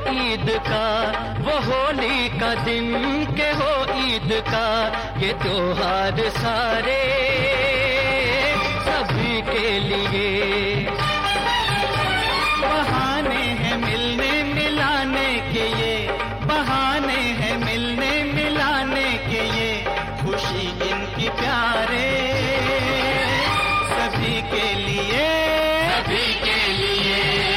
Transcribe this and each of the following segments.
ईद का, वो होली का दिन के हो ईद का, ये त्योहार सारे सभी के लिए। बहाने हैं मिलने मिलाने के ये, बहाने हैं मिलने मिलाने के ये, खुशी इनकी प्यारे सभी के लिए, सभी के लिए।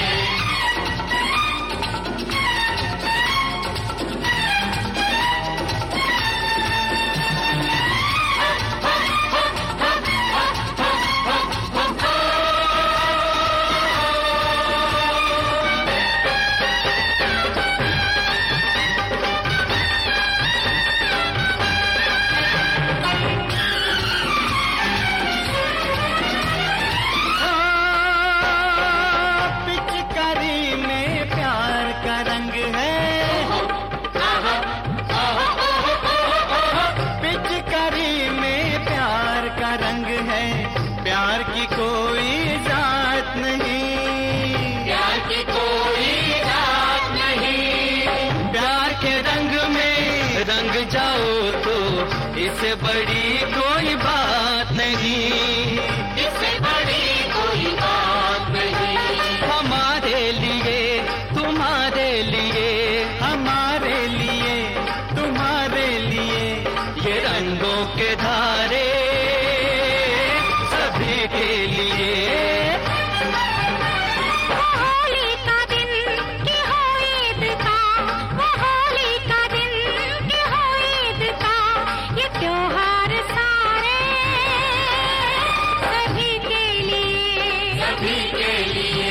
प्यार की कोई जात नहीं, प्यार की कोई जात नहीं, प्यार के रंग में रंग जाओ तो इससे बड़ी कोई बात नहीं, इससे बड़ी कोई बात नहीं। हमारे लिए तुम्हारे लिए, हमारे लिए तुम्हारे लिए, ये रंगों के धारे के लिए। होली का दिन की हो ईद का, वो होली का दिन की हो ईद का, ये त्योहार सारे सभी के लिए, सभी के लिए।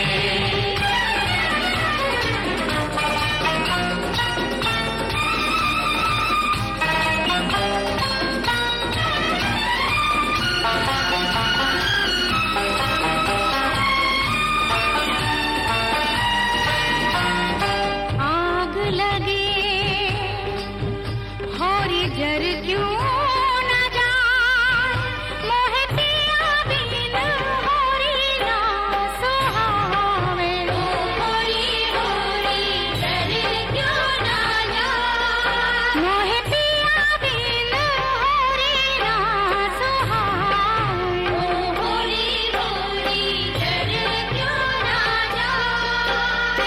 जर क्यों न जाए मोहे पिया बिन होरी ना सुहावे, होरी होरी जर क्यों न जाए मोहे पिया बिन होरी ना सुहावे, होरी होरी जर क्यों न जाए।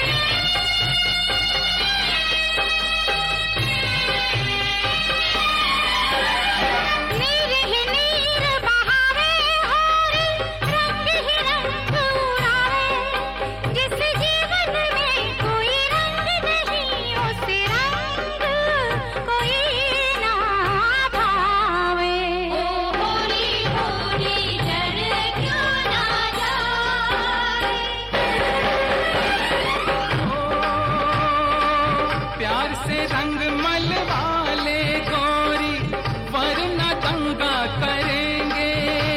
से रंग मलवा ले गोरी, वरना दंगा करेंगे,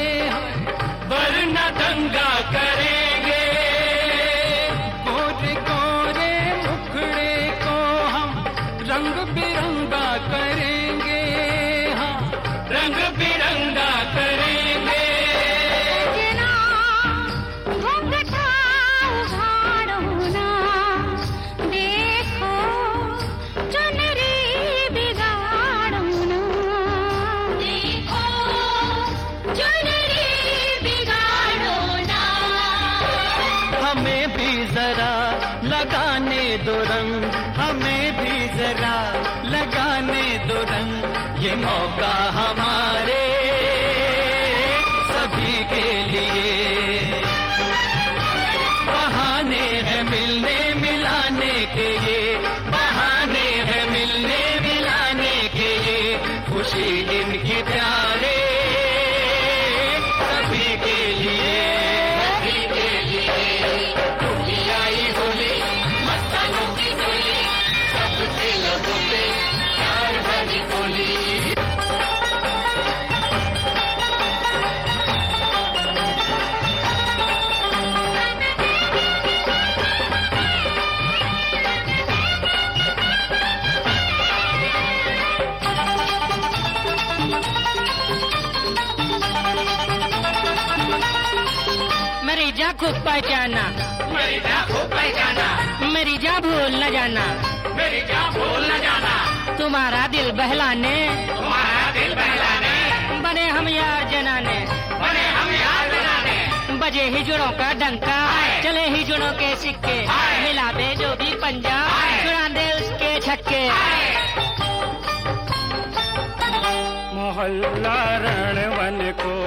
वरना दंगा करेंगे। गोरे गोरे मुखड़े को हम रंग बिरंगा करेंगे, हाँ रंग बिरंगा करेंगे। हमें भी जरा लगाने दो रंग, हमें भी जरा लगाने दो रंग, ये मौका हमारे सभी के लिए। बहाने हैं मिलने मिलाने के ये, बहाने हैं मिलने मिलाने के ये, खुशी इनकी प्यारे सभी के लिए। खूब पहचाना, खूब पहचाना, मेरी जा भूल न जाना, मेरी जा भूल न जाना, तुम्हारा दिल बहलाने, तुम्हारा दिल बहलाने, बने हम यार जनाने, बने हम यार जनाने, बजे हिजड़ों का डंका, चले हिजड़ों के सिक्के, मिला दे जो भी पंजा, छुड़ा दे उसके छक्के। मोहल्ला रण वन को